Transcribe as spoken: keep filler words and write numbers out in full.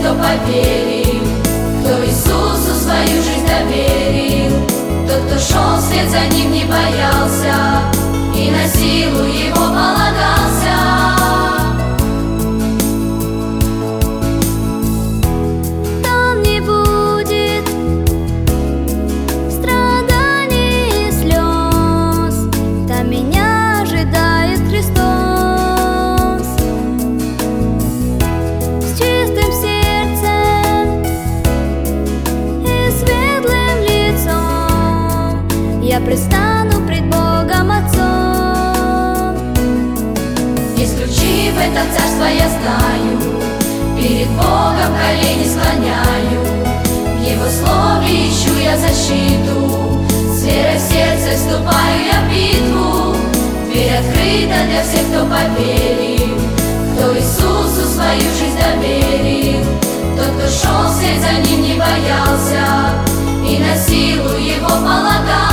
кто поверил, кто Иисусу свою жизнь доверил. Тот, кто шел вслед за Ним, не боялся и на силу Его полагался. Там не будет страданий и слез, там меня ожидает Христос. С чистым сердцем и светлым лицом я предстану пред Богом Отцом. Есть ключи в это царство, я знаю, перед Богом колени склоняю. В Его слове ищу я защиту, с верой в сердце вступаю я в битву. Дверь открыта для всех, кто поверил, кто Иисусу свою жизнь доверил. Тот, кто шел вслед за Ним, не боялся и на силу Его полагался.